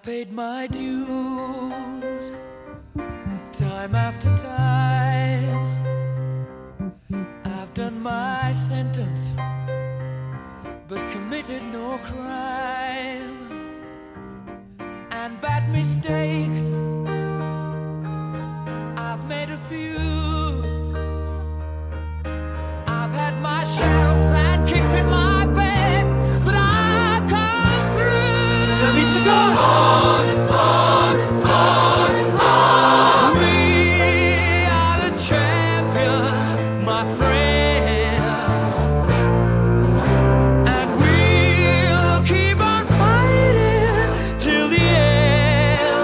I've paid my dues time after time. I've done my sentence but committed no crime. And bad mistakes I've made a few. I've had my share of sand kicked in my face, but I've come through. Let me to go on, on, on, on. We are the champions, my friends, and we'll keep on fighting till the end.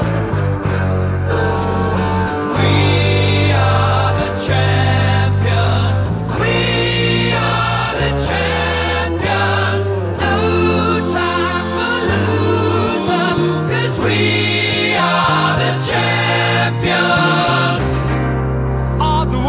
We are the champions. We are the champions. No time for losers, 'cause we are the champions of the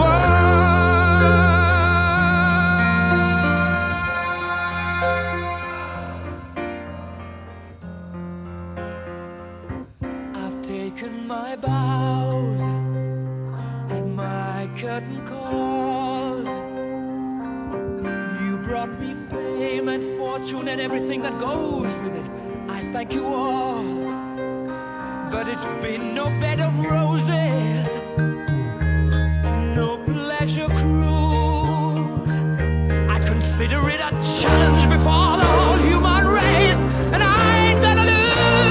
world. I've taken my bows and my curtain calls. You brought me fame and fortune and everything that goes with it. I thank you all, but it's been no bed of roses, no pleasure cruise. I consider it a challenge before the whole human race, and I ain't gonna lose.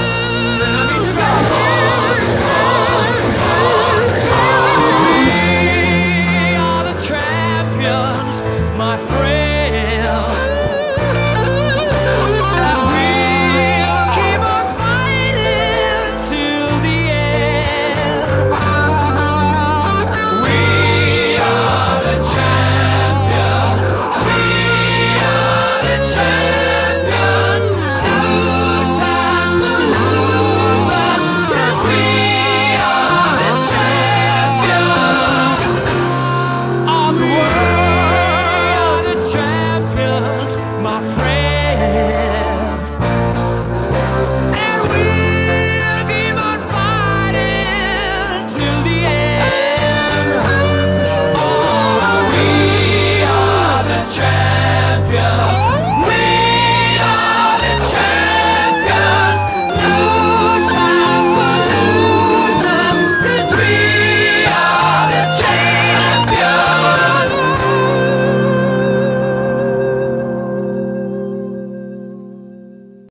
We are the champions, my friends, and we'll keep on fighting till the end. We are the champions. We are the champions. No time for losers, 'cause we are the champions of the world. The champions, my friends, and we'll keep on fighting till the end. Oh, we are the champions.